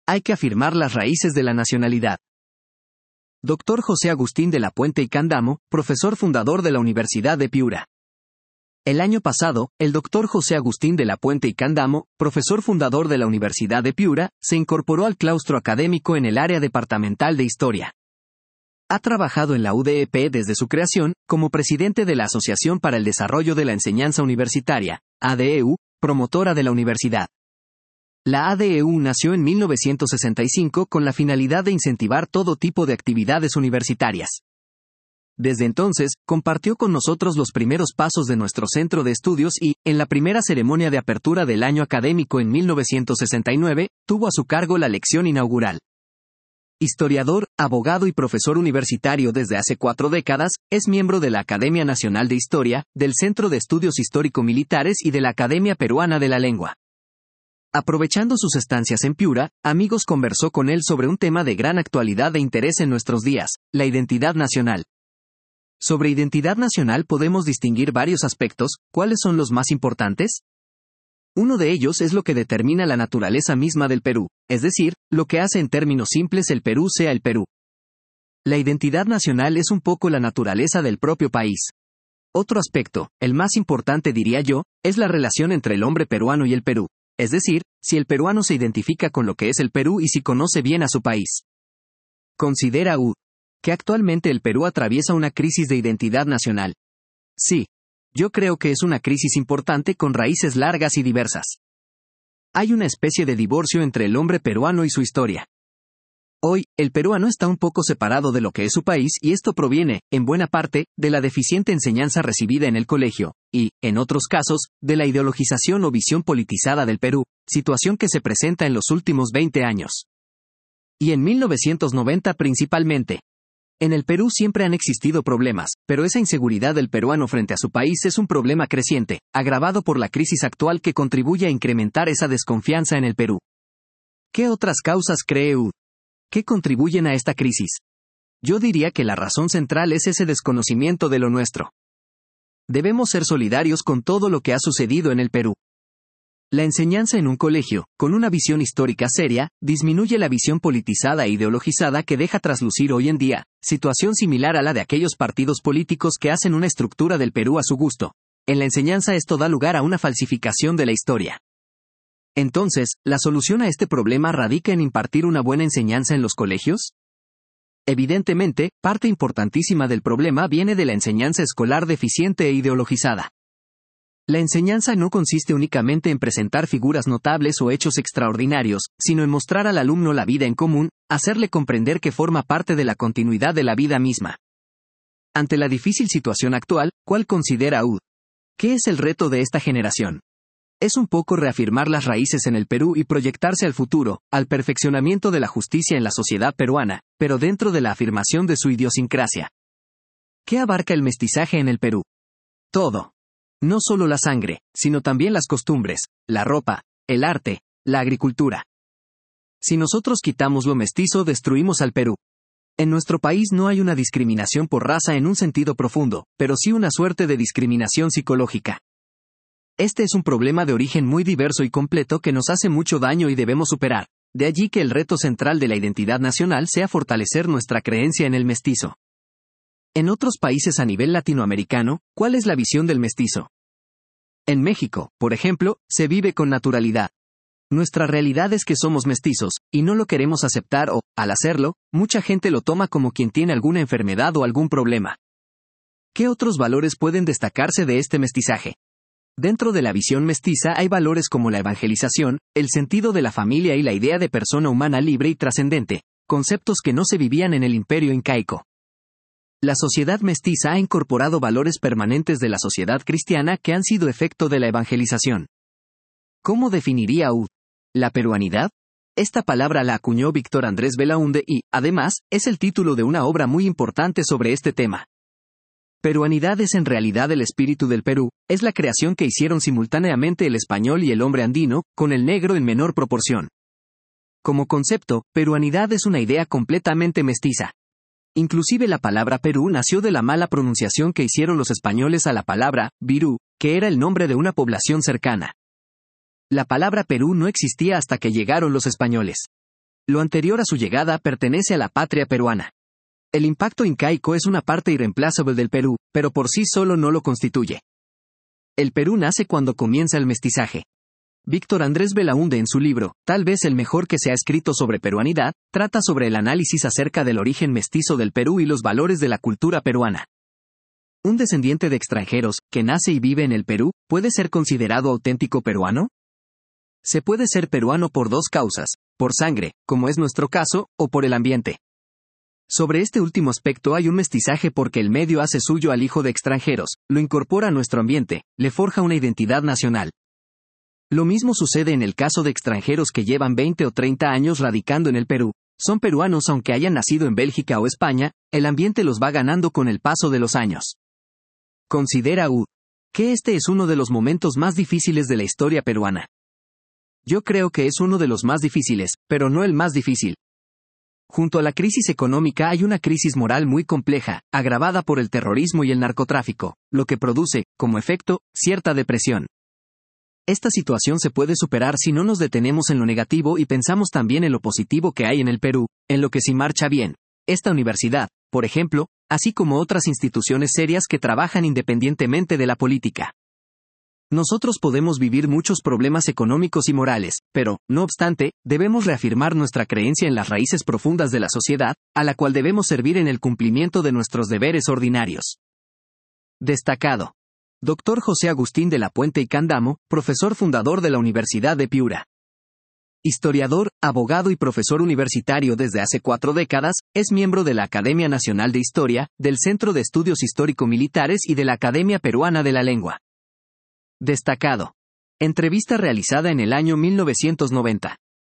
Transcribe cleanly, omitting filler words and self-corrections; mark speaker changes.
Speaker 1: hay que afirmar las raíces de la nacionalidad. Dr. José Agustín de la Puente y Candamo, profesor fundador de la Universidad de Piura. El año pasado, el Dr. José Agustín de la Puente y Candamo, profesor fundador de la Universidad de Piura, se incorporó al claustro académico en el área departamental de Historia. Ha trabajado en la UDEP desde su creación, como presidente de la Asociación para el Desarrollo de la Enseñanza Universitaria, ADEU, promotora de la universidad. La ADEU nació en 1965 con la finalidad de incentivar todo tipo de actividades universitarias. Desde entonces, compartió con nosotros los primeros pasos de nuestro centro de estudios y, en la primera ceremonia de apertura del año académico en 1969, tuvo a su cargo la lección inaugural. Historiador, abogado y profesor universitario desde hace 4 décadas, es miembro de la Academia Nacional de Historia, del Centro de Estudios Histórico-Militares y de la Academia Peruana de la Lengua. Aprovechando sus estancias en Piura, Amigos conversó con él sobre un tema de gran actualidad e interés en nuestros días, la identidad nacional. Sobre identidad nacional podemos distinguir varios aspectos. ¿Cuáles son los más importantes? Uno de ellos es lo que determina la naturaleza misma del Perú, es decir, lo que hace en términos simples el Perú sea el Perú. La identidad nacional es un poco la naturaleza del propio país. Otro aspecto, el más importante diría yo, es la relación entre el hombre peruano y el Perú, es decir, si el peruano se identifica con lo que es el Perú y si conoce bien a su país. Considera U. que actualmente el Perú atraviesa una crisis de identidad nacional. Sí. Yo creo que es una crisis importante con raíces largas y diversas. Hay una especie de divorcio entre el hombre peruano y su historia. Hoy, el peruano está un poco separado de lo que es su país y esto proviene, en buena parte, de la deficiente enseñanza recibida en el colegio, y, en otros casos, de la ideologización o visión politizada del Perú, situación que se presenta en los últimos 20 años. Y en 1990 principalmente. En el Perú siempre han existido problemas, pero esa inseguridad del peruano frente a su país es un problema creciente, agravado por la crisis actual que contribuye a incrementar esa desconfianza en el Perú. ¿Qué otras causas cree U? ¿Qué contribuyen a esta crisis? Yo diría que la razón central es ese desconocimiento de lo nuestro. Debemos ser solidarios con todo lo que ha sucedido en el Perú. La enseñanza en un colegio, con una visión histórica seria, disminuye la visión politizada e ideologizada que deja traslucir hoy en día, situación similar a la de aquellos partidos políticos que hacen una estructura del Perú a su gusto. En la enseñanza esto da lugar a una falsificación de la historia. Entonces, ¿la solución a este problema radica en impartir una buena enseñanza en los colegios? Evidentemente, parte importantísima del problema viene de la enseñanza escolar deficiente e ideologizada. La enseñanza no consiste únicamente en presentar figuras notables o hechos extraordinarios, sino en mostrar al alumno la vida en común, hacerle comprender que forma parte de la continuidad de la vida misma. Ante la difícil situación actual, ¿cuál considera U? ¿Qué es el reto de esta generación? Es un poco reafirmar las raíces en el Perú y proyectarse al futuro, al perfeccionamiento de la justicia en la sociedad peruana, pero dentro de la afirmación de su idiosincrasia. ¿Qué abarca el mestizaje en el Perú? Todo. No solo la sangre, sino también las costumbres, la ropa, el arte, la agricultura. Si nosotros quitamos lo mestizo, destruimos al Perú. En nuestro país no hay una discriminación por raza en un sentido profundo, pero sí una suerte de discriminación psicológica. Este es un problema de origen muy diverso y completo que nos hace mucho daño y debemos superar. De allí que el reto central de la identidad nacional sea fortalecer nuestra creencia en el mestizo. En otros países a nivel latinoamericano, ¿cuál es la visión del mestizo? En México, por ejemplo, se vive con naturalidad. Nuestra realidad es que somos mestizos, y no lo queremos aceptar o, al hacerlo, mucha gente lo toma como quien tiene alguna enfermedad o algún problema. ¿Qué otros valores pueden destacarse de este mestizaje? Dentro de la visión mestiza hay valores como la evangelización, el sentido de la familia y la idea de persona humana libre y trascendente, conceptos que no se vivían en el imperio incaico. La sociedad mestiza ha incorporado valores permanentes de la sociedad cristiana que han sido efecto de la evangelización. ¿Cómo definiría U? ¿La peruanidad? Esta palabra la acuñó Víctor Andrés Belaúnde y, además, es el título de una obra muy importante sobre este tema. Peruanidad es en realidad el espíritu del Perú, es la creación que hicieron simultáneamente el español y el hombre andino, con el negro en menor proporción. Como concepto, peruanidad es una idea completamente mestiza. Inclusive la palabra Perú nació de la mala pronunciación que hicieron los españoles a la palabra Virú, que era el nombre de una población cercana. La palabra Perú no existía hasta que llegaron los españoles. Lo anterior a su llegada pertenece a la patria peruana. El impacto incaico es una parte irreemplazable del Perú, pero por sí solo no lo constituye. El Perú nace cuando comienza el mestizaje. Víctor Andrés Belaúnde en su libro, tal vez el mejor que se ha escrito sobre peruanidad, trata sobre el análisis acerca del origen mestizo del Perú y los valores de la cultura peruana. ¿Un descendiente de extranjeros, que nace y vive en el Perú, puede ser considerado auténtico peruano? Se puede ser peruano por dos causas, por sangre, como es nuestro caso, o por el ambiente. Sobre este último aspecto hay un mestizaje porque el medio hace suyo al hijo de extranjeros, lo incorpora a nuestro ambiente, le forja una identidad nacional. Lo mismo sucede en el caso de extranjeros que llevan 20 o 30 años radicando en el Perú. Son peruanos aunque hayan nacido en Bélgica o España, el ambiente los va ganando con el paso de los años. Considera que este es uno de los momentos más difíciles de la historia peruana. Yo creo que es uno de los más difíciles, pero no el más difícil. Junto a la crisis económica hay una crisis moral muy compleja, agravada por el terrorismo y el narcotráfico, lo que produce, como efecto, cierta depresión. Esta situación se puede superar si no nos detenemos en lo negativo y pensamos también en lo positivo que hay en el Perú, en lo que sí marcha bien. Esta universidad, por ejemplo, así como otras instituciones serias que trabajan independientemente de la política. Nosotros podemos vivir muchos problemas económicos y morales, pero, no obstante, debemos reafirmar nuestra creencia en las raíces profundas de la sociedad, a la cual debemos servir en el cumplimiento de nuestros deberes ordinarios. Destacado. Dr. José Agustín de la Puente y Candamo, profesor fundador de la Universidad de Piura. Historiador, abogado y profesor universitario desde hace 4 décadas, es miembro de la Academia Nacional de Historia, del Centro de Estudios Histórico-Militares y de la Academia Peruana de la Lengua. Destacado. Entrevista realizada en el año 1990.